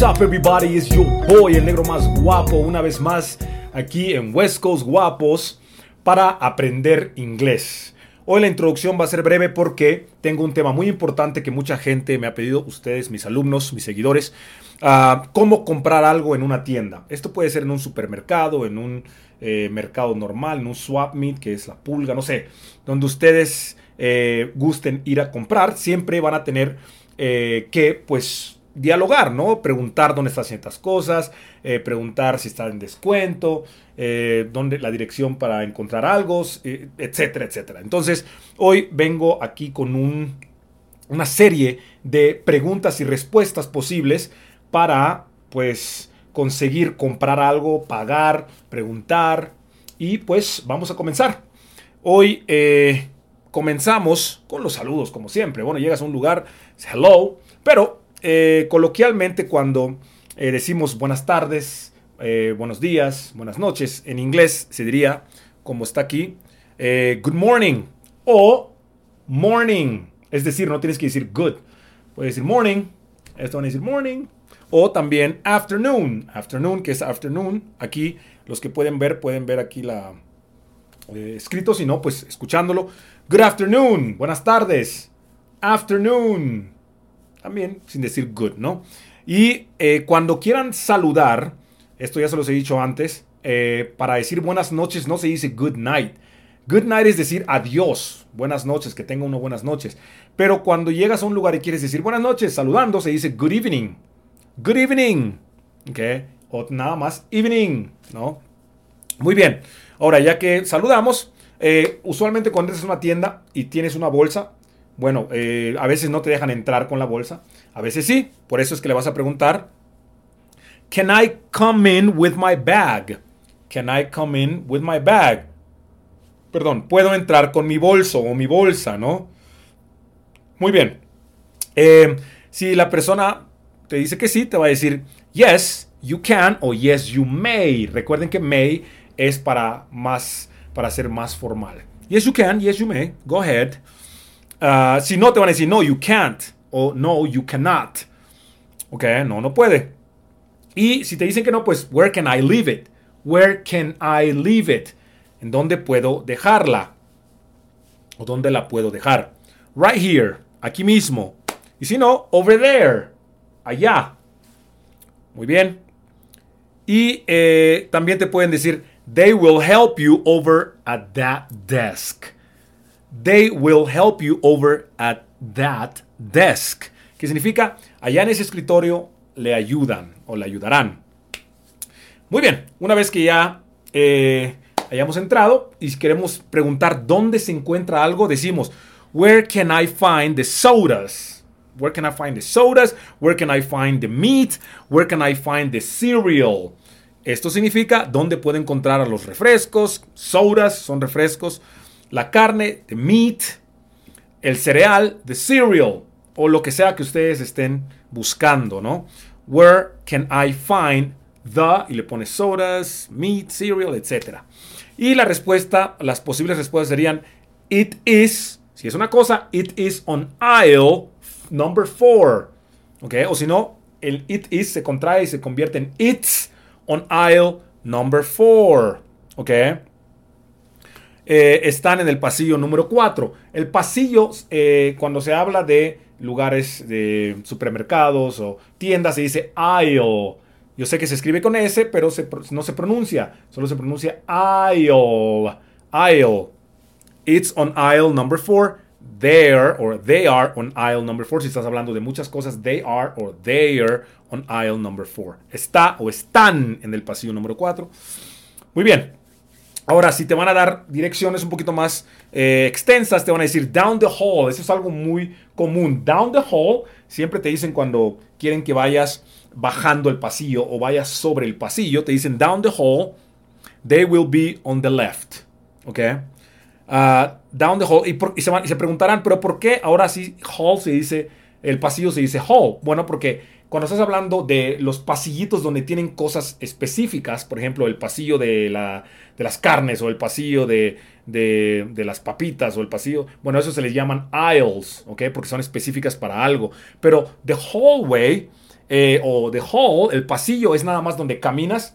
What's up everybody, it's your boy, el negro más guapo, una vez más aquí en West Coast Guapos para aprender inglés. Hoy la introducción va a ser breve porque tengo un tema muy importante que mucha gente me ha pedido, ustedes, mis alumnos, mis seguidores, cómo comprar algo en una tienda. Esto puede ser en un supermercado, en un mercado normal, en un swap meet, que es la pulga, no sé, donde ustedes gusten ir a comprar, siempre van a tener que, pues, dialogar, ¿no? Preguntar dónde están ciertas cosas, preguntar si está en descuento, dónde la dirección para encontrar algo, etcétera, etcétera. Entonces, hoy vengo aquí con una serie de preguntas y respuestas posibles para, pues, conseguir comprar algo, pagar, preguntar y, pues, vamos a comenzar. Hoy comenzamos con los saludos, como siempre. Bueno, llegas a un lugar, hello, pero coloquialmente cuando decimos buenas tardes, buenos días, buenas noches, en inglés se diría, como está aquí, good morning o morning. Es decir, no tienes que decir good. Puedes decir morning, esto van a decir morning. O también afternoon, afternoon, que es afternoon. Aquí los que pueden ver aquí la escrito, si no, pues escuchándolo. Good afternoon, buenas tardes. Afternoon. También sin decir good, ¿no? Y cuando quieran saludar, esto ya se los he dicho antes, para decir buenas noches no se dice good night. Good night es decir adiós, buenas noches, que tenga uno buenas noches. Pero cuando llegas a un lugar y quieres decir buenas noches saludando, se dice good evening. Good evening. ¿Ok? O nada más evening, ¿no? Muy bien. Ahora, ya que saludamos, usualmente cuando entras a una tienda y tienes una bolsa, bueno, a veces no te dejan entrar con la bolsa, a veces sí. Por eso es que le vas a preguntar, Can I come in with my bag? Can I come in with my bag? Perdón, ¿puedo entrar con mi bolso o mi bolsa, no? Muy bien. Si la persona te dice que sí, te va a decir, Yes, you can o Yes, you may. Recuerden que may es para ser más formal. Yes, you can. Yes, you may. Go ahead. Si no, te van a decir, no, you can't. O no, you cannot. Ok, no puede. Y si te dicen que no, pues, where can I leave it? Where can I leave it? ¿En dónde puedo dejarla? ¿O dónde la puedo dejar? Right here. Aquí mismo. Y si no, over there. Allá. Muy bien. Y también te pueden decir, they will help you over at that desk. They will help you over at that desk. Que significa, allá en ese escritorio le ayudan o le ayudarán. Muy bien, una vez que ya hayamos entrado y queremos preguntar dónde se encuentra algo, decimos, where can I find the sodas? Where can I find the sodas? Where can I find the meat? Where can I find the cereal? Esto significa dónde puedo encontrar a los refrescos. Sodas son refrescos. La carne, the meat, el cereal, the cereal, o lo que sea que ustedes estén buscando, ¿no? Where can I find the, y le pones sodas, meat, cereal, etc. Y la respuesta, las posibles respuestas serían, it is, si es una cosa, it is on aisle number 4, ¿ok? O si no, el it is se contrae y se convierte en it's on aisle number 4, ¿ok? Están en el pasillo número 4. El pasillo, cuando se habla de lugares de supermercados o tiendas, se dice aisle. Yo sé que se escribe con S, pero no se pronuncia. Solo se pronuncia aisle. Aisle. It's on aisle number 4. There, or they are on aisle number 4. Si estás hablando de muchas cosas, they are or they are on aisle number 4. Está o están en el pasillo número 4. Muy bien. Ahora, si te van a dar direcciones un poquito más extensas, te van a decir down the hall. Eso es algo muy común. Down the hall, siempre te dicen cuando quieren que vayas bajando el pasillo o vayas sobre el pasillo, te dicen down the hall, they will be on the left. ¿Ok? Down the hall. Y se preguntarán, ¿pero por qué ahora sí hall se dice, el pasillo se dice hall? Bueno, porque cuando estás hablando de los pasillitos donde tienen cosas específicas, por ejemplo, el pasillo de las carnes o el pasillo de las papitas o el pasillo, bueno, eso se les llaman aisles, ¿ok? Porque son específicas para algo. Pero the hallway o the hall, el pasillo, es nada más donde caminas.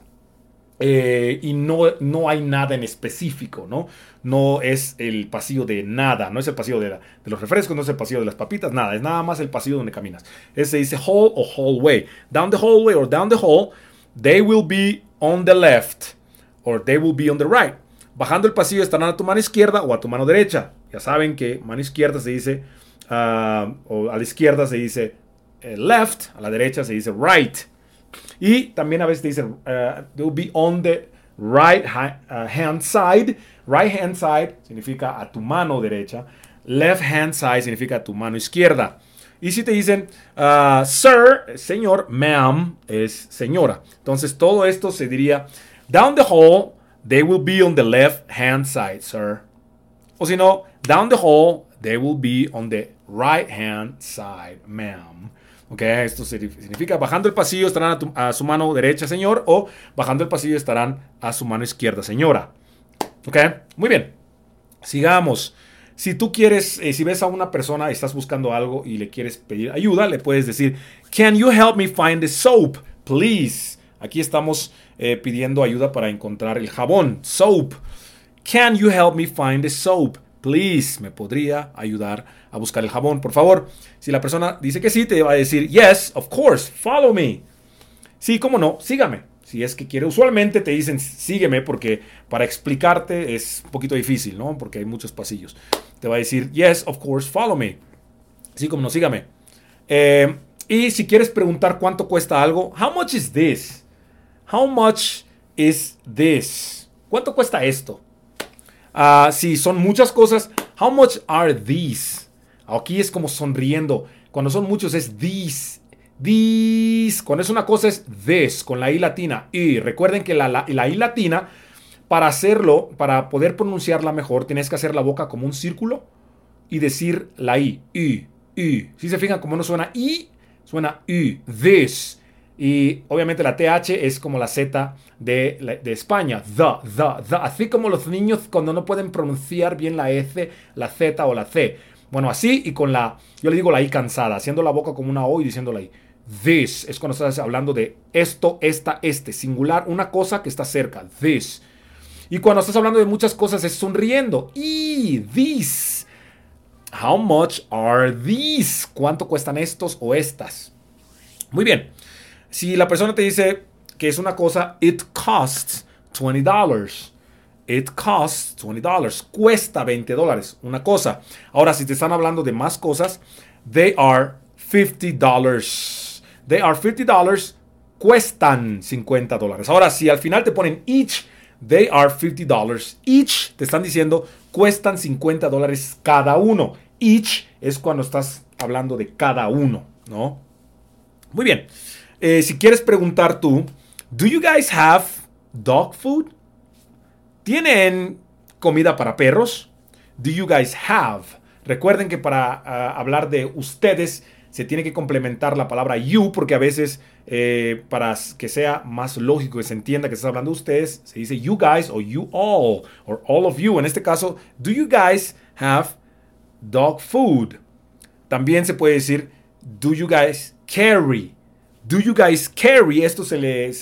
Y no hay nada en específico, ¿no? No es el pasillo de nada, no es el pasillo de los refrescos, no es el pasillo de las papitas, nada, es nada más el pasillo donde caminas. Ese se dice hall o hallway. Down the hallway or down the hall, they will be on the left or they will be on the right. Bajando el pasillo estarán a tu mano izquierda o a tu mano derecha. Ya saben que mano izquierda se dice, o a la izquierda se dice left, a la derecha se dice right. Y también a veces te dicen, they will be on the right hand side. Right hand side significa a tu mano derecha. Left hand side significa a tu mano izquierda. Y si te dicen, sir, señor, ma'am, es señora. Entonces todo esto se diría, down the hall, they will be on the left hand side, sir. O si no, down the hall, they will be on the right hand side, ma'am. Ok, esto significa bajando el pasillo estarán a su mano derecha, señor, o bajando el pasillo estarán a su mano izquierda, señora. Ok, muy bien. Sigamos. Si tú quieres, si ves a una persona, estás buscando algo y le quieres pedir ayuda, le puedes decir, can you help me find the soap, please? Aquí estamos pidiendo ayuda para encontrar el jabón, soap. Can you help me find the soap? Please, ¿me podría ayudar a buscar el jabón, por favor? Si la persona dice que sí, te va a decir, yes, of course, follow me. Sí, cómo no, sígame. Si es que quiere, usualmente te dicen sígueme porque para explicarte es un poquito difícil, ¿no? Porque hay muchos pasillos. Te va a decir, yes, of course, follow me. Sí, cómo no, sígame. Y si quieres preguntar cuánto cuesta algo, how much is this? How much is this? ¿Cuánto cuesta esto? Si son muchas cosas, how much are these? Aquí es como sonriendo. Cuando son muchos es these. These. Cuando es una cosa es this, con la I latina. Y recuerden que la I latina, para hacerlo, para poder pronunciarla mejor, tienes que hacer la boca como un círculo y decir la I. Si se fijan, como no suena I, suena I. This. Y obviamente la TH es como la Z de España. The. Así como los niños cuando no pueden pronunciar bien la S, la Z o la C. Bueno, así y con yo le digo la I cansada, haciendo la boca como una O y diciendo la I. This es cuando estás hablando de esto, esta, este. Singular, una cosa que está cerca. This. Y cuando estás hablando de muchas cosas es sonriendo. Y these. How much are these? ¿Cuánto cuestan estos o estas? Muy bien. Si la persona te dice que es una cosa, it costs $20. It costs $20. Cuesta $20 una cosa. Ahora, si te están hablando de más cosas, they are $50. They are $50. Cuestan $50. Ahora, si al final te ponen each, they are $50. Each, te están diciendo, cuestan $50 cada uno. Each es cuando estás hablando de cada uno, ¿no? Muy bien. Si quieres preguntar tú, do you guys have dog food? ¿Tienen comida para perros? Do you guys have? Recuerden que para hablar de ustedes se tiene que complementar la palabra you, porque a veces para que sea más lógico que se entienda que estás hablando de ustedes, se dice you guys o you all, or all of you. En este caso, do you guys have dog food? También se puede decir, do you guys carry? Do you guys carry? Esto se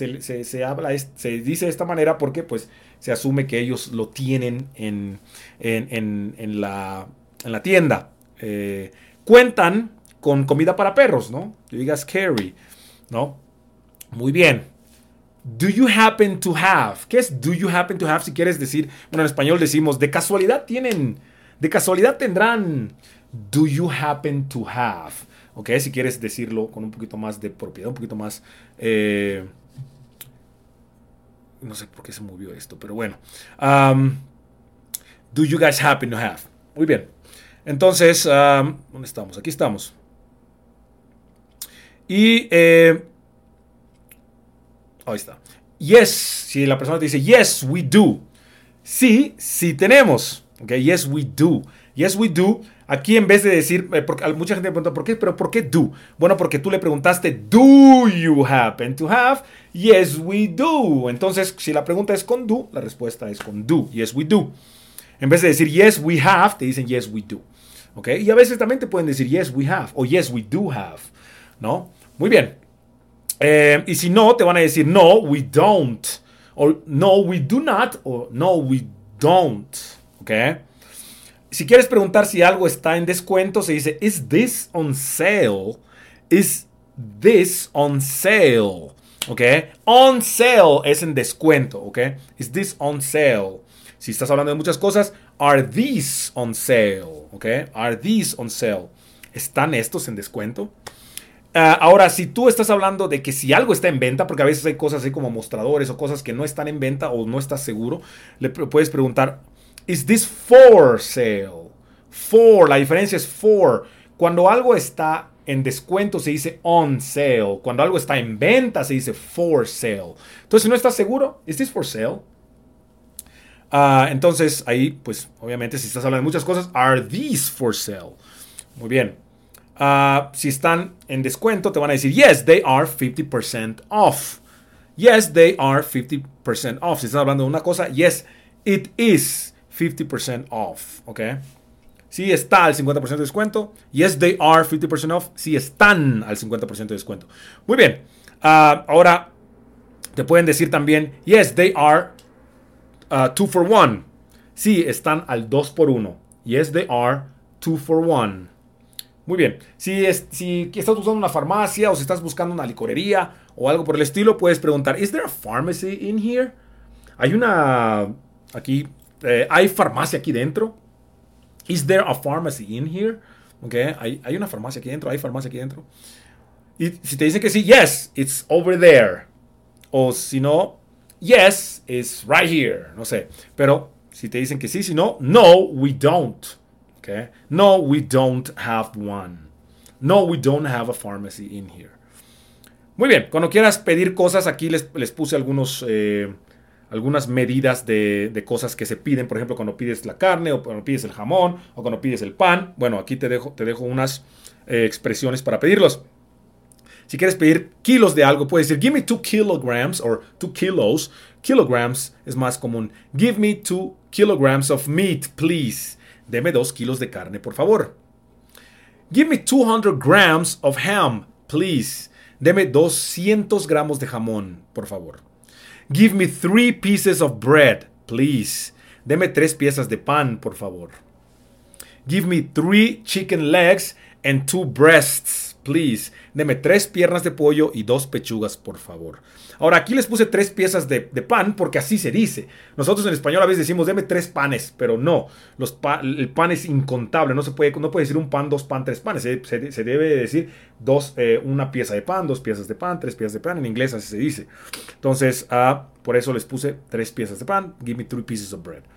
dice de esta manera porque pues se asume que ellos lo tienen en la tienda. Cuentan con comida para perros, ¿no? Do you guys carry? ¿No? Muy bien. Do you happen to have? ¿Qué es do you happen to have? Si quieres decir, bueno, en español decimos, de casualidad tendrán. Do you happen to have? Ok, si quieres decirlo con un poquito más de propiedad, un poquito más... no sé por qué se movió esto, pero bueno. Do you guys happen to have? Muy bien. Entonces, ¿dónde estamos? Aquí estamos. Y... ahí está. Yes, si la persona te dice, yes, we do. Sí, sí tenemos. Ok, yes, we do. Yes, we do. Aquí en vez de decir, porque mucha gente me pregunta, ¿por qué? ¿Pero por qué do? Bueno, porque tú le preguntaste, ¿do you happen to have? Yes, we do. Entonces, si la pregunta es con do, la respuesta es con do. Yes, we do. En vez de decir, yes, we have, te dicen, yes, we do. ¿Ok? Y a veces también te pueden decir, yes, we have, o yes, we do have. ¿No? Muy bien. Y si no, te van a decir no, we don't. O no, we do not. O no, we don't. ¿Ok? Si quieres preguntar si algo está en descuento, se dice, is this on sale? Is this on sale? ¿Ok? On sale es en descuento. ¿Ok? Is this on sale? Si estás hablando de muchas cosas, are these on sale? ¿Ok? Are these on sale? ¿Están estos en descuento? Ahora, si tú estás hablando de que si algo está en venta, porque a veces hay cosas así como mostradores o cosas que no están en venta o no estás seguro, le puedes preguntar, ¿is this for sale? For, la diferencia es for. Cuando algo está en descuento se dice on sale. Cuando algo está en venta se dice for sale. Entonces, si no estás seguro, ¿is this for sale? Entonces, ahí, pues, obviamente, si estás hablando de muchas cosas, ¿are these for sale? Muy bien. Si están en descuento, te van a decir, yes, they are 50% off. Yes, they are 50% off. Si estás hablando de una cosa, yes, it is 50% off. ¿Ok? Si está al 50% de descuento. Yes, they are 50% off. Si están al 50% de descuento. Muy bien. Ahora, te pueden decir también, yes, they are 2 for 1. Sí, están al 2 por 1. Yes, they are 2 for 1. Muy bien. Si estás buscando una farmacia o si estás buscando una licorería o algo por el estilo, puedes preguntar, ¿is there a pharmacy in here? Hay una... Aquí... ¿hay farmacia aquí dentro? ¿Is there a pharmacy in here? Okay. ¿Hay una farmacia aquí dentro? ¿Hay farmacia aquí dentro? Y si te dicen que sí, yes, it's over there. O si no, yes, it's right here. No sé. Pero si te dicen que sí, si no, no, we don't. Okay. No, we don't have one. No, we don't have a pharmacy in here. Muy bien, cuando quieras pedir cosas, aquí les puse algunas medidas de cosas que se piden. Por ejemplo, cuando pides la carne, o cuando pides el jamón, o cuando pides el pan. Bueno, aquí te dejo unas expresiones para pedirlos. Si quieres pedir kilos de algo, puedes decir, give me 2 kilograms, o 2 kilos. Kilograms es más común. Give me 2 kilograms of meat, please. Deme 2 kilos de carne, por favor. Give me 200 grams of ham, please. Deme 200 gramos de jamón, por favor. Give me 3 pieces of bread, please. Deme 3 piezas de pan, por favor. Give me 3 chicken legs and 2 breasts, please. Deme 3 piernas de pollo y 2 pechugas, por favor. Ahora, aquí les puse 3 piezas de pan porque así se dice. Nosotros en español a veces decimos, deme 3 panes, pero no. El pan es incontable. No puede decir un pan, 2 pan, 3 panes. Se debe decir una pieza de pan, 2 piezas de pan, 3 piezas de pan. En inglés así se dice. Entonces, por eso les puse 3 piezas de pan. Give me 3 pieces of bread.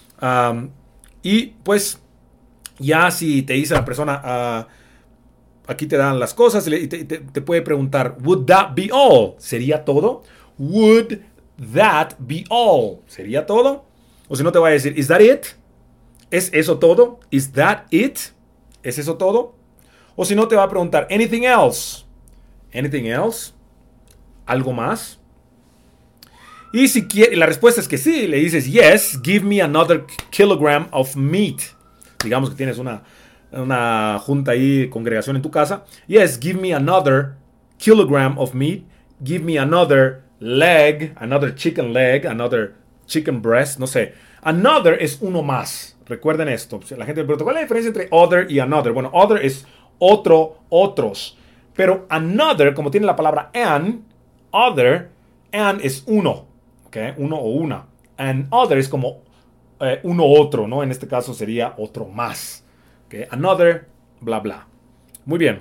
Y pues, ya si te dice la persona... aquí te dan las cosas y te puede preguntar, would that be all? ¿Sería todo? Would that be all? ¿Sería todo? O si no te va a decir, is that it? ¿Es eso todo? Is that it? ¿Es eso todo? O si no te va a preguntar, anything else? Anything else? ¿Algo más? Y si la respuesta es que sí, le dices, yes, give me another kilogram of meat. Digamos que tienes una junta ahí, congregación en tu casa. Yes, give me another kilogram of meat. Give me another leg, another chicken leg, another chicken breast, no sé. Another es uno más. Recuerden esto. La gente me pregunta, ¿cuál es la diferencia entre other y another? Bueno, other es otro, otros. Pero another, como tiene la palabra an, other, an es uno. ¿Ok? Uno o una. And other es como uno otro, ¿no? En este caso sería otro más. Okay, another, bla, bla. Muy bien.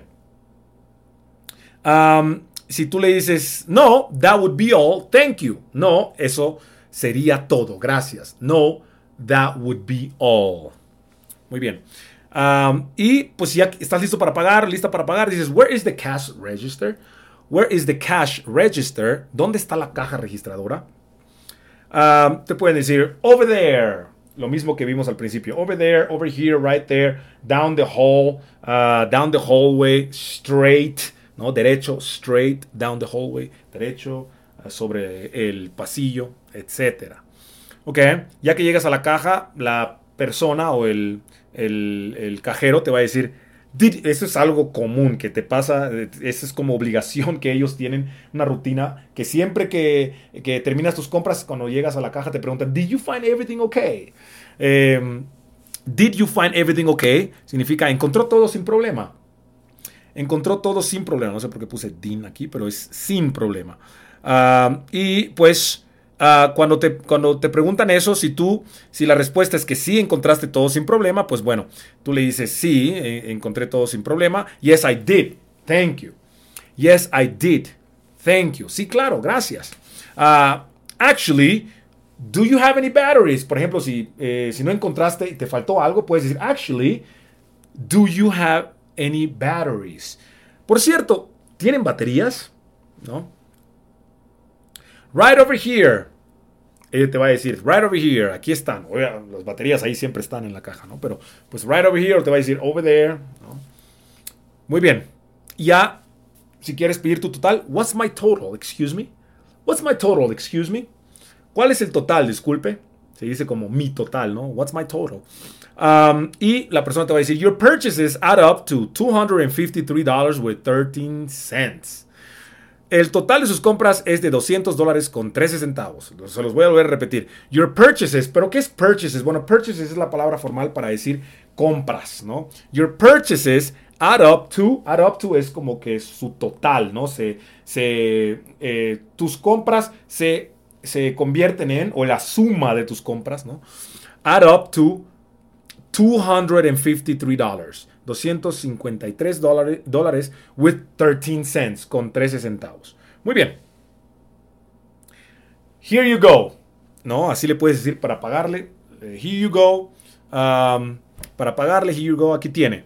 Si tú le dices, no, that would be all, thank you. No, eso sería todo, gracias. No, that would be all. Muy bien. Y pues ya estás listo para pagar, lista para pagar, dices, where is the cash register? Where is the cash register? ¿Dónde está la caja registradora? Te pueden decir, over there. Lo mismo que vimos al principio. Over there, over here, right there, down the hall, down the hallway, straight, ¿no? Derecho, straight, down the hallway, derecho, sobre el pasillo, etc. Ok, ya que llegas a la caja, la persona o el cajero te va a decir, Eso es algo común que te pasa, eso es como obligación que ellos tienen, una rutina que siempre que terminas tus compras, cuando llegas a la caja te preguntan, ¿Did you find everything okay? Did you find everything okay? Significa, encontró todo sin problema. Encontró todo sin problema. No sé por qué puse DIN aquí, pero es sin problema. Y pues cuando te preguntan eso, si la respuesta es que sí encontraste todo sin problema, pues bueno, tú le dices sí, encontré todo sin problema. Yes, I did. Thank you. Yes, I did. Thank you. Sí, claro, gracias. Actually, do you have any batteries? Por ejemplo, si no encontraste y te faltó algo, puedes decir, actually, do you have any batteries? Por cierto, ¿tienen baterías? ¿No? Right over here. Ella te va a decir, right over here, aquí están. Las baterías ahí siempre están en la caja, ¿no? Pero, pues, right over here, te va a decir, over there, ¿no? Muy bien. Ya, si quieres pedir tu total, what's my total? Excuse me. What's my total? Excuse me. ¿Cuál es el total? Disculpe. Se dice como mi total, ¿no? What's my total? Y la persona te va a decir, your purchases add up to $253 with 13 cents. El total de sus compras es de $200 con 13 centavos. Se los voy a volver a repetir. Your purchases. ¿Pero qué es purchases? Bueno, purchases es la palabra formal para decir compras, ¿no? Your purchases add up to. Add up to es como que su total, ¿no? Tus compras se convierten en, o la suma de tus compras, ¿no? Add up to $253. $253 with 13 cents, con 13 centavos. Muy bien. Here you go. ¿No? Así le puedes decir para pagarle. Here you go. Para pagarle, here you go. Aquí tiene.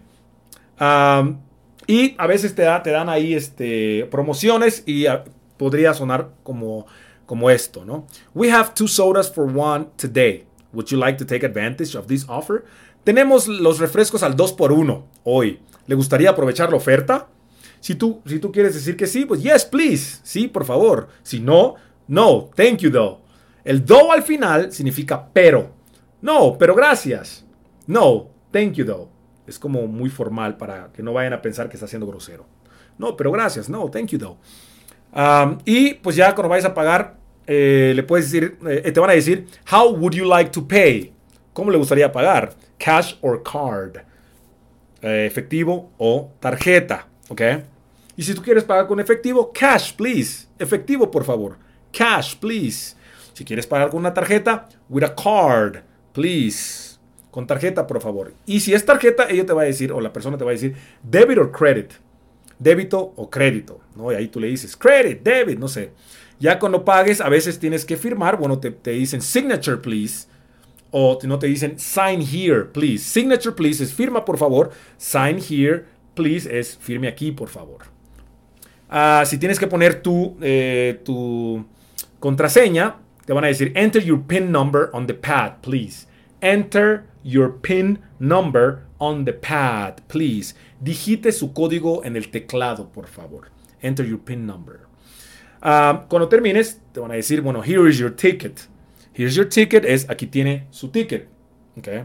Y a veces te dan ahí promociones y podría sonar como esto, ¿no? We have 2 sodas for $1 today. Would you like to take advantage of this offer? Tenemos los refrescos al 2x1 hoy. ¿Le gustaría aprovechar la oferta? Si tú quieres decir que sí, pues yes, please. Sí, por favor. Si no, no. Thank you, though. El though al final significa pero. No, pero gracias. No, thank you, though. Es como muy formal para que no vayan a pensar que está siendo grosero. No, pero gracias. No, thank you, though. Y pues ya cuando vayas a pagar, le puedes decir, te van a decir, how would you like to pay? ¿Cómo le gustaría pagar? Cash or card. Efectivo o tarjeta. ¿Ok? Y si tú quieres pagar con efectivo, cash, please. Efectivo, por favor. Cash, please. Si quieres pagar con una tarjeta, with a card, please. Con tarjeta, por favor. Y si es tarjeta, ella te va a decir, o la persona te va a decir, debit or credit. Débito o crédito, ¿no? Y ahí tú le dices, credit, debit, no sé. Ya cuando pagues, a veces tienes que firmar. Bueno, te dicen signature, please. O no te dicen sign here, please. Signature, please es firma, por favor. Sign here, please es firme aquí, por favor. Si tienes que poner tu contraseña, te van a decir enter your PIN number on the pad, please. Enter your PIN number on the pad, please. Digite su código en el teclado, por favor. Enter your PIN number. Cuando termines, te van a decir, bueno, here is your ticket. Here's your ticket es, aquí tiene su ticket. Okay.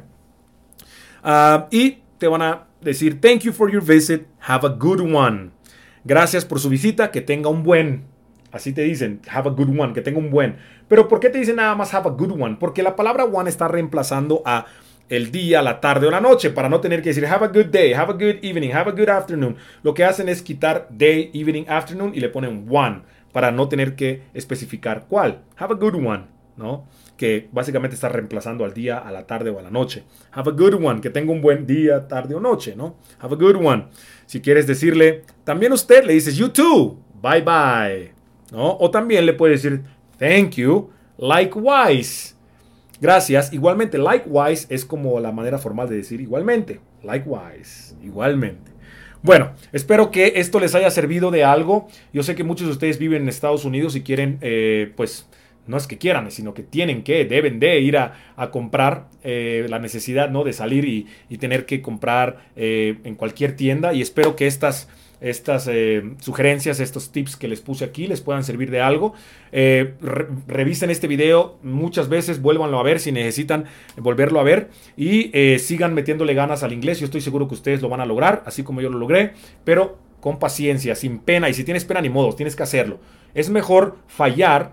Y te van a decir, thank you for your visit. Have a good one. Gracias por su visita. Que tenga un buen. Así te dicen, have a good one. Que tenga un buen. Pero ¿por qué te dicen nada más have a good one? Porque la palabra one está reemplazando a el día, la tarde o la noche. Para no tener que decir have a good day, have a good evening, have a good afternoon. Lo que hacen es quitar day, evening, afternoon y le ponen one. Para no tener que especificar cuál. Have a good one, ¿no? Que básicamente está reemplazando al día, a la tarde o a la noche. Have a good one, que tenga un buen día, tarde o noche, ¿no? Have a good one. Si quieres decirle, también usted le dices, you too, bye bye, ¿no? O también le puedes decir, thank you, likewise. Gracias, igualmente, likewise es como la manera formal de decir igualmente. Likewise, igualmente. Bueno, espero que esto les haya servido de algo. Yo sé que muchos de ustedes viven en Estados Unidos y quieren, pues, no es que quieran, sino que deben de ir a comprar, la necesidad, ¿no? De salir y tener que comprar en cualquier tienda. Y espero que estas estas sugerencias, estos tips que les puse aquí les puedan servir de algo. Revisen este video muchas veces, vuélvanlo a ver si necesitan volverlo a ver y sigan metiéndole ganas al inglés. Yo estoy seguro que ustedes lo van a lograr, así como yo lo logré, pero con paciencia, sin pena. Y si tienes pena, ni modo, tienes que hacerlo. Es mejor fallar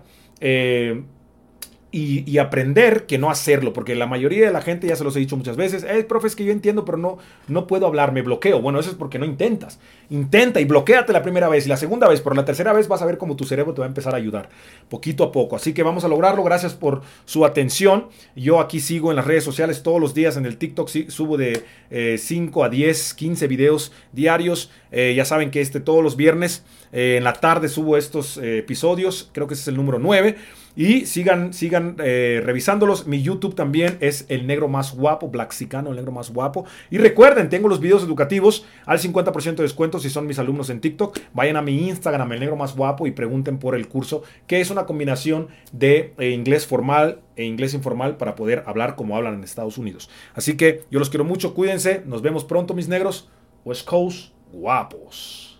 y aprender que no hacerlo, porque la mayoría de la gente, ya se los he dicho muchas veces, profe, es que yo entiendo, pero no puedo hablar, me bloqueo. Bueno, eso es porque no intentas. Intenta y bloquéate la primera vez y la segunda vez, pero la tercera vez vas a ver cómo tu cerebro te va a empezar a ayudar poquito a poco. Así que vamos a lograrlo. Gracias por su atención. Yo aquí sigo en las redes sociales todos los días. En el TikTok subo de 5 a 10, 15 videos diarios. Ya saben que todos los viernes en la tarde subo estos episodios. Creo que ese es el número 9. Y sigan revisándolos. Mi YouTube también es El Negro Más Guapo, Blaxicano, El Negro Más Guapo. Y recuerden, tengo los videos educativos al 50% de descuento si son mis alumnos en TikTok. Vayan a mi Instagram, El Negro Más Guapo, y pregunten por el curso, que es una combinación de inglés formal e inglés informal para poder hablar como hablan en Estados Unidos. Así que yo los quiero mucho, cuídense. Nos vemos pronto, mis negros. West Coast Guapos.